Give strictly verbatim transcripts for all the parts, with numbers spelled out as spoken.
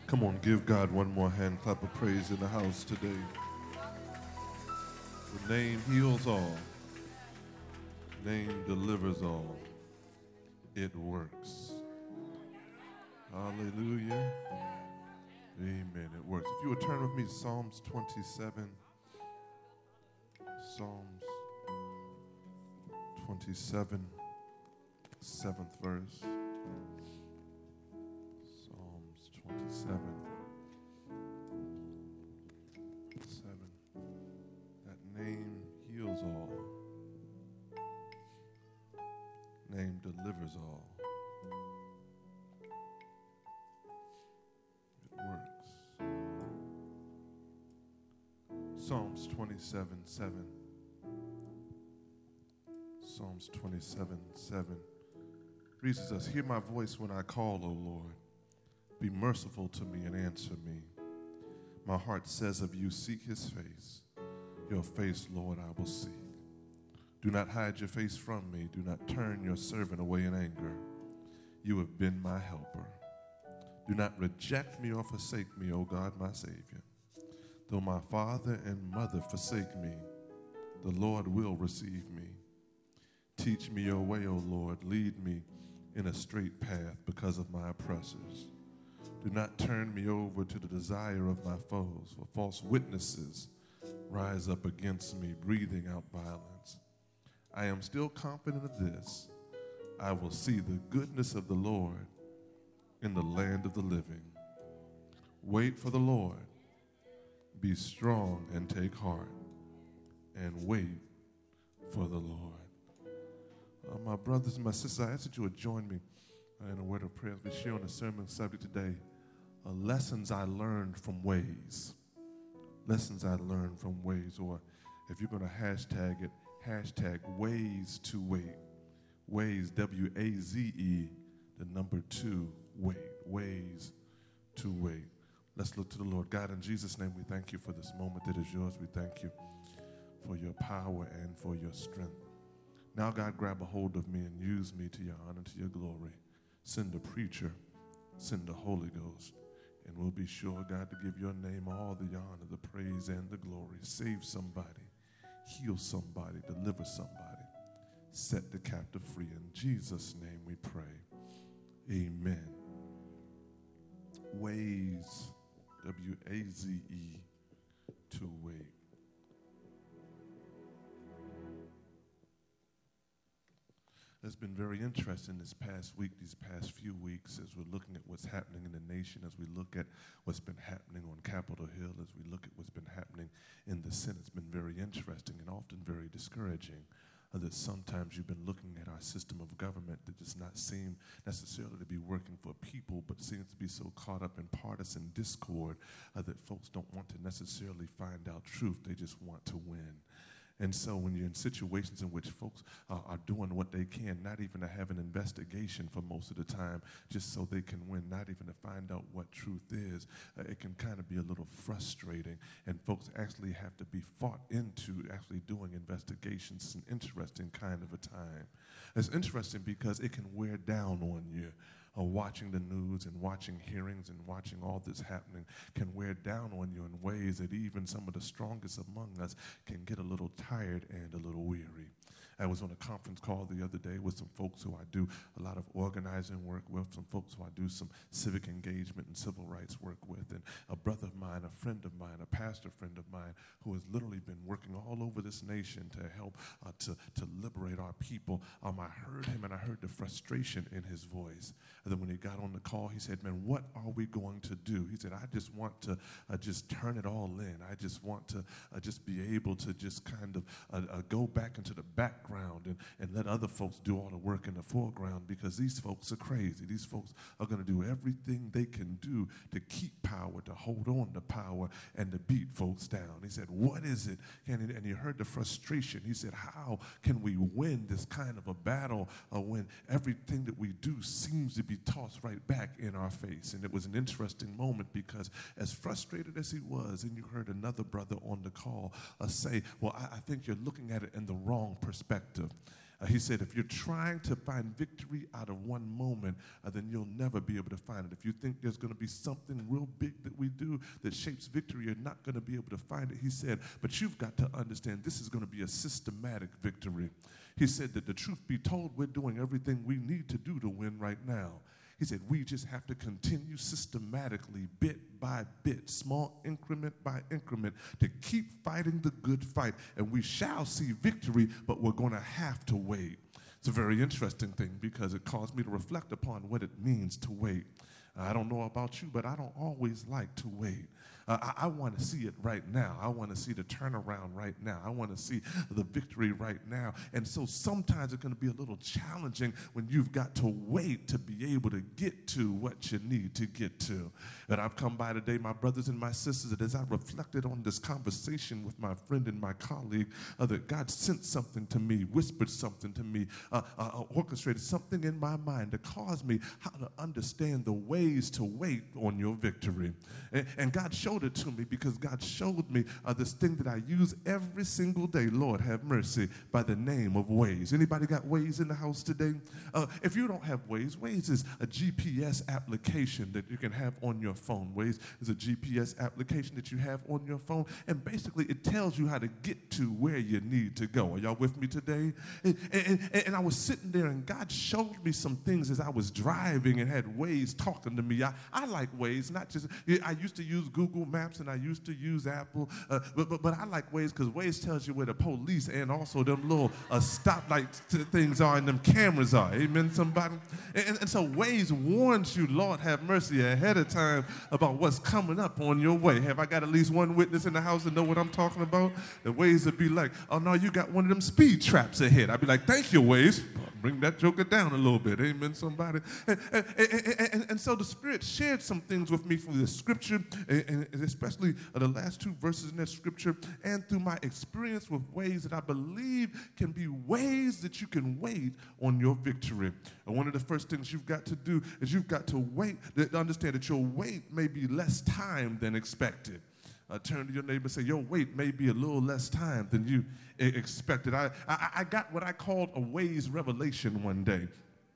Come on, give God one more hand clap of praise in the house today. The name heals all. The name delivers all. It works. Hallelujah. Amen. It works. If you would turn with me to Psalms twenty-seven. Psalms twenty-seven, seventh verse. Psalms twenty-seven, seven. That name heals all. Name delivers all. It works. Psalms twenty-seven, seven. Psalms twenty-seven, seven reads us, hear my voice when I call, O Lord. Be merciful to me and answer me. My heart says of you, seek his face. Your face, Lord, I will seek. Do not hide your face from me. Do not turn your servant away in anger. You have been my helper. Do not reject me or forsake me, O God, my Savior. Though my father and mother forsake me, the Lord will receive me. Teach me your way, O Lord. Lead me in a straight path because of my oppressors. Do not turn me over to the desire of my foes, for false witnesses rise up against me, breathing out violence. I am still confident of this. I will see the goodness of the Lord in the land of the living. Wait for the Lord. Be strong and take heart, and wait for the Lord. Uh, my brothers and my sisters, I ask that you would join me uh, in a word of prayer as we share on the sermon subject today, uh, lessons I learned from ways. Lessons I learned from ways, or if you're going to hashtag it, hashtag ways to wait. Ways, W A Z E, the number two, wait. Ways to wait. Let's look to the Lord. God, in Jesus' name, we thank you for this moment that is yours. We thank you for your power and for your strength. Now, God, grab a hold of me and use me to your honor, to your glory. Send a preacher, send the Holy Ghost, and we'll be sure, God, to give your name all the honor, the praise, and the glory. Save somebody, heal somebody, deliver somebody, set the captive free. In Jesus' name we pray. Amen. Ways, W A Z E, to wait. It's been very interesting this past week, these past few weeks, as we're looking at what's happening in the nation, as we look at what's been happening on Capitol Hill, as we look at what's been happening in the Senate. It's been very interesting and often very discouraging uh, that sometimes you've been looking at our system of government that does not seem necessarily to be working for people, but seems to be so caught up in partisan discord uh, that folks don't want to necessarily find out truth. They just want to win. And so when you're in situations in which folks uh, are doing what they can, not even to have an investigation for most of the time, just so they can win, not even to find out what truth is, uh, it can kind of be a little frustrating. And folks actually have to be fought into actually doing investigations. It's an interesting kind of a time. It's interesting because it can wear down on you. Uh, watching the news and watching hearings and watching all this happening can wear down on you in ways that even some of the strongest among us can get a little tired and a little weary. I was on a conference call the other day with some folks who I do a lot of organizing work with, some folks who I do some civic engagement and civil rights work with, and a brother of mine, a friend of mine, a pastor friend of mine who has literally been working all over this nation to help uh, to, to liberate our people. Um, I heard him and I heard the frustration in his voice. And then when he got on the call, he said, man, what are we going to do? He said, I just want to uh, just turn it all in. I just want to uh, just be able to just kind of uh, uh, go back into the background and, and let other folks do all the work in the foreground, because these folks are crazy. These folks are going to do everything they can do to keep power, to hold on to power, and to beat folks down. He said, what is it? And, and he heard the frustration. He said, how can we win this kind of a battle uh, when everything that we do seems to be tossed right back in our face? And it was an interesting moment, because as frustrated as he was, and you heard another brother on the call uh, say, well, I, I think you're looking at it in the wrong perspective. Uh, he said, if you're trying to find victory out of one moment, uh, then you'll never be able to find it. If you think there's going to be something real big that we do that shapes victory, you're not going to be able to find it. He said, but you've got to understand this is going to be a systematic victory. He said that the truth be told, we're doing everything we need to do to win right now. He said, we just have to continue systematically, bit by bit, small increment by increment, to keep fighting the good fight. And we shall see victory, but we're going to have to wait. It's a very interesting thing because it caused me to reflect upon what it means to wait. I don't know about you, but I don't always like to wait. Uh, I, I want to see it right now. I want to see the turnaround right now. I want to see the victory right now. And so sometimes it's going to be a little challenging when you've got to wait to be able to get to what you need to get to. And I've come by today, my brothers and my sisters, that as I reflected on this conversation with my friend and my colleague, uh, that God sent something to me, whispered something to me, uh, uh, orchestrated something in my mind to cause me how to understand the ways to wait on your victory. And, and God showed it to me because God showed me uh, this thing that I use every single day, Lord have mercy, by the name of Waze. Anybody got Waze in the house today? Uh, if you don't have Waze, Waze is a G P S application that you can have on your phone. Waze is a G P S application that you have on your phone, and basically it tells you how to get to where you need to go. Are y'all with me today? And, and, and I was sitting there, and God showed me some things as I was driving and had Waze talking to me. I, I like Waze, not just, I used to use Google Maps and I used to use Apple, uh, but, but, but I like Waze because Waze tells you where the police and also them little uh, stoplight things are and them cameras are. Amen, somebody? And, and so Waze warns you, Lord have mercy, ahead of time about what's coming up on your way. Have I got at least one witness in the house to know what I'm talking about? The Waze would be like, oh no, you got one of them speed traps ahead. I'd be like, thank you, Waze. Bring that joker down a little bit. Amen, somebody? And, and, and, and, and so the Spirit shared some things with me from the scripture, and, and especially the last two verses in that scripture, and through my experience with ways that I believe can be ways that you can wait on your victory. And one of the first things you've got to do is you've got to wait, to understand that your wait may be less time than expected. Uh, turn to your neighbor and say, your wait may be a little less time than you expected. I, I, I got what I called a Waze revelation one day.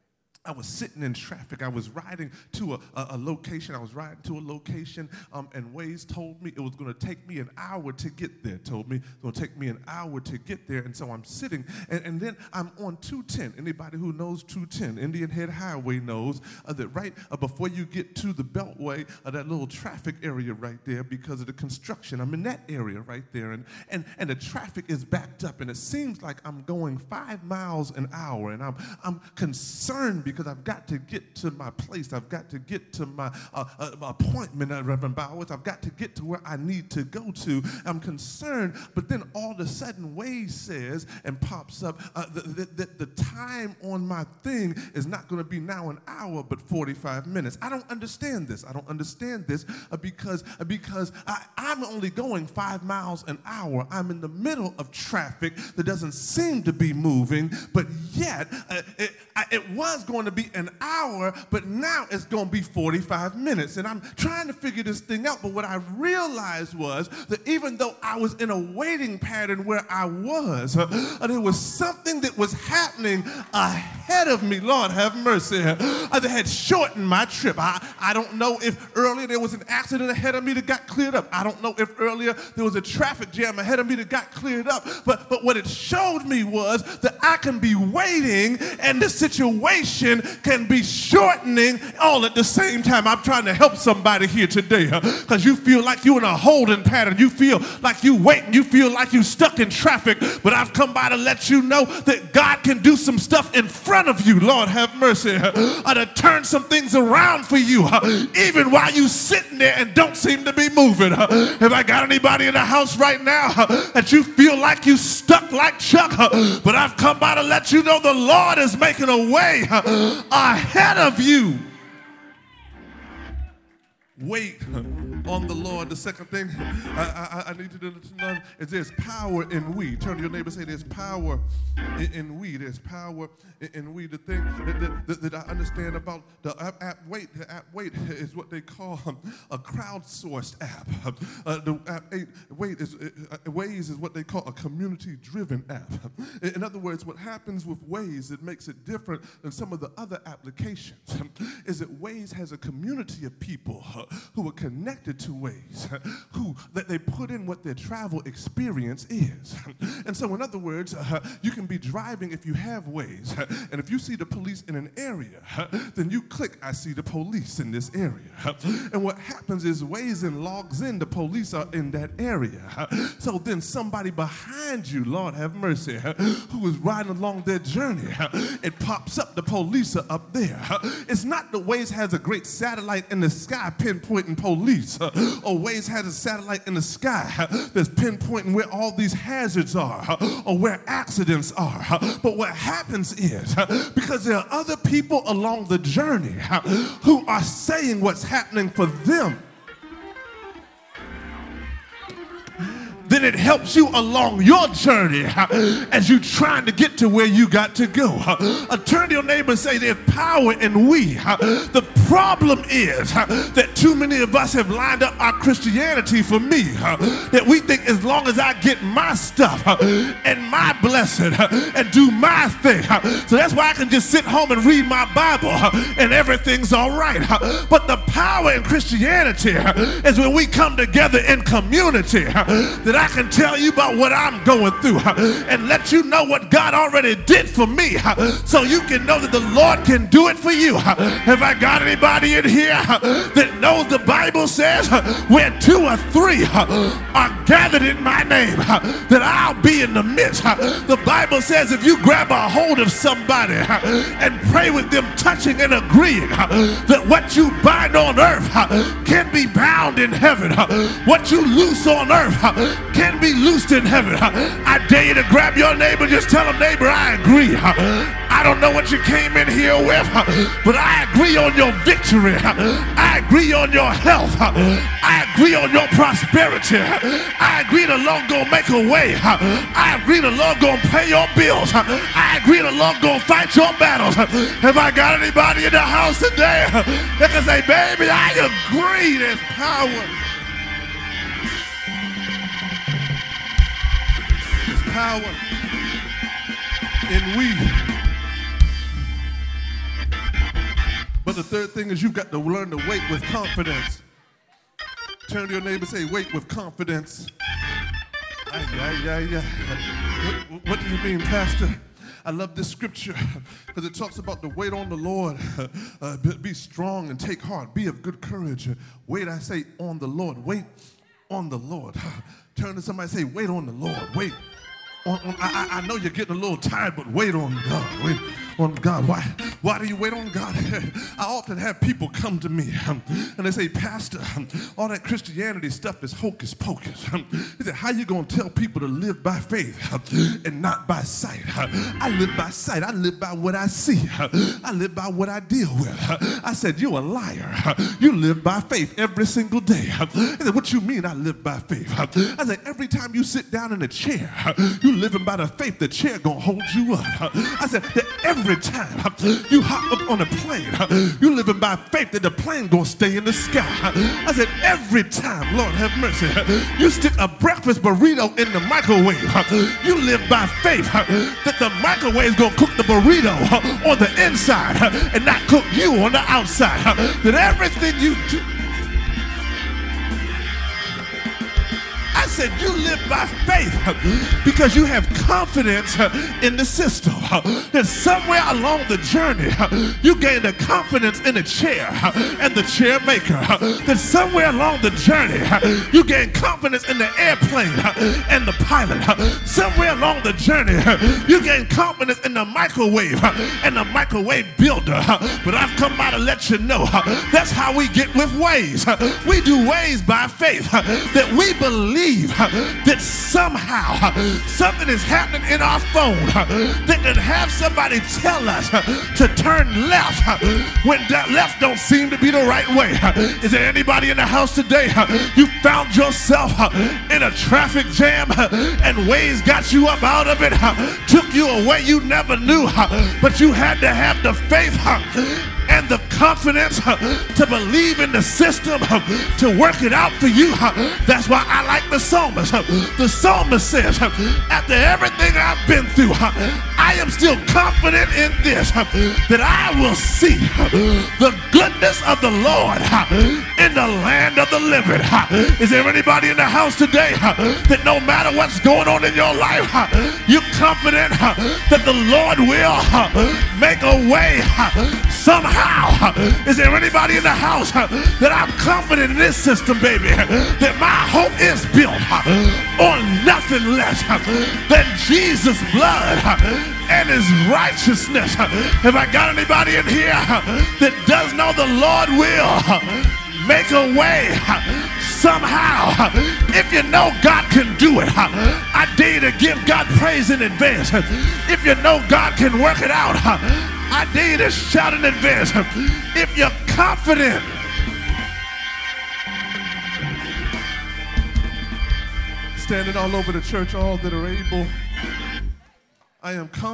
I was sitting in traffic. I was riding to a, a, a location. I was riding to a location, um, and Waze told me it was going to take me an hour to get there. Told me it was going to take me an hour to get there, and so I'm sitting, and, and then I'm on two ten. Anybody who knows two ten, Indian Head Highway knows uh, that right uh, before you get to the Beltway, uh, that little traffic area right there, because of the construction, I'm in that area right there, and, and, and the traffic is backed up, and it seems like I'm going five miles an hour, and I'm, I'm concerned because I've got to get to my place. I've got to get to my, uh, uh, my appointment at Reverend Bowers. I've got to get to where I need to go to. I'm concerned, but then all of a sudden Waze says and pops up uh, that the, the, the time on my thing is not going to be now an hour, but forty-five minutes. I don't understand this. I don't understand this uh, because, uh, because I, I'm only going five miles an hour. I'm in the middle of traffic that doesn't seem to be moving, but yet uh, it, I, it was going to be an hour, but now it's going to be forty-five minutes. And I'm trying to figure this thing out, but what I realized was that even though I was in a waiting pattern where I was, uh, there was something that was happening ahead of me, Lord have mercy, uh, that had shortened my trip. I, I don't know if earlier there was an accident ahead of me that got cleared up. I don't know if earlier there was a traffic jam ahead of me that got cleared up, but, but what it showed me was that I can be waiting and the situation can be shortening all at the same time. I'm trying to help somebody here today because huh? you feel like you're in a holding pattern. You feel like you waiting. You feel like you stuck in traffic, but I've come by to let you know that God can do some stuff in front of you. Lord have mercy. Huh? To turn some things around for you, huh? Even while you sitting there and don't seem to be moving. Huh? Have I got anybody in the house right now huh? that you feel like you stuck like Chuck, huh? But I've come by to let you know the Lord is making a way huh? ahead of you. Wait on the Lord. The second thing I, I, I need you to know is there's power in we. Turn to your neighbor and say there's power in, in we. There's power in, in we. The thing that, that, that I understand about the app, app Wait, the app Wait is what they call a crowdsourced app. Uh, the app Wait is uh, Waze is what they call a community-driven app. In other words, what happens with Waze, it makes it different than some of the other applications, is that Waze has a community of people who are connected to Waze, who that they put in what their travel experience is. And so in other words, uh, you can be driving if you have Waze, and if you see the police in an area, then you click, I see the police in this area. And what happens is Waze then logs in, the police are in that area. So then somebody behind you, Lord have mercy, who is riding along their journey, it pops up, the police are up there. It's not that Waze has a great satellite in the sky pinpointing police, or Waze has a satellite in the sky that's pinpointing where all these hazards are, or where accidents are. But what happens is, because there are other people along the journey who are saying what's happening for them, then it helps you along your journey as you trying to get to where you got to go. Uh, turn to your neighbor and say there's power in we. The problem is that too many of us have lined up our Christianity for me, that we think as long as I get my stuff and my blessing and do my thing, so that's why I can just sit home and read my Bible and everything's all right. But the power in Christianity is when we come together in community, that I can tell you about what I'm going through and let you know what God already did for me, so you can know that the Lord can do it for you. Have I got anybody in here that knows the Bible says where two or three are gathered in my name, that I'll be in the midst? The Bible says if you grab a hold of somebody and pray with them, touching and agreeing, that what you bind on earth can be bound in heaven, what you loose on earth can be loosed in heaven. I dare you to grab your neighbor, just tell him, neighbor, I agree. I don't know what you came in here with, but I agree on your victory. I agree on your health. I agree on your prosperity. I agree the Lord gonna make a way. I agree the Lord gonna pay your bills. I agree the Lord gonna fight your battles. Have I got anybody in the house today that can say, baby, I agree there's power? Power in we. But the third thing is you've got to learn to wait with confidence. Turn to your neighbor and say, wait with confidence. Ay, ay, ay, ay. What, what do you mean, Pastor? I love this scripture because it talks about the wait on the Lord. Uh, be, be strong and take heart. Be of good courage. Wait, I say, on the Lord. Wait on the Lord. Turn to somebody and say, wait on the Lord. Wait. On, on, I, I know you're getting a little tired, but wait on God. Wait on God. Why? Why do you wait on God? I often have people come to me um, and they say, Pastor, um, all that Christianity stuff is hocus pocus. Um, he said, how you going to tell people to live by faith um, and not by sight? Uh, I live by sight. I live by what I see. Uh, I live by what I deal with. Uh, I said, you're a liar. Uh, you live by faith every single day. Uh, he said, what you mean I live by faith? Uh, I said, every time you sit down in a chair, uh, you living by the faith the chair gonna hold you up. Uh, I said that every time uh, you hop up on a plane, uh, you living by faith that the plane gonna stay in the sky. Uh, I said every time, Lord have mercy, uh, you stick a breakfast burrito in the microwave, uh, you live by faith uh, that the microwave is gonna cook the burrito uh, on the inside uh, and not cook you on the outside. Uh, that everything you do, I said you live by faith because you have confidence in the system. That somewhere along the journey, you gain the confidence in the chair and the chair maker. That somewhere along the journey, you gain confidence in the airplane and the pilot. Somewhere along the journey, you gain confidence in the microwave and the microwave builder. But I've come by to let you know that's how we get with Waze. We do Waze by faith, that we believe believe that somehow something is happening in our phone that can have somebody tell us to turn left when that left don't seem to be the right way. Is there anybody in the house today? You found yourself in a traffic jam and Waze got you up out of it, took you away you never knew, but you had to have the faith and the confidence to believe in the system to work it out for you. That's why I like the psalmist. The psalmist says, after everything I've been through, I am still confident in this, that I will see the goodness of the Lord in the land of the living. Is there anybody in the house today that no matter what's going on in your life, you're confident that the Lord will make a way somehow? Is there anybody in the house that I'm confident in this system, baby, that my hope is built on nothing less than Jesus' blood and his righteousness? Have I got anybody in here that does know the Lord will make a way somehow? If you know God can do it, I dare you to give God praise in advance. If you know God can work it out, I dare you to shout in advance. If you're confident, standing all over the church, all that are able, I am confident.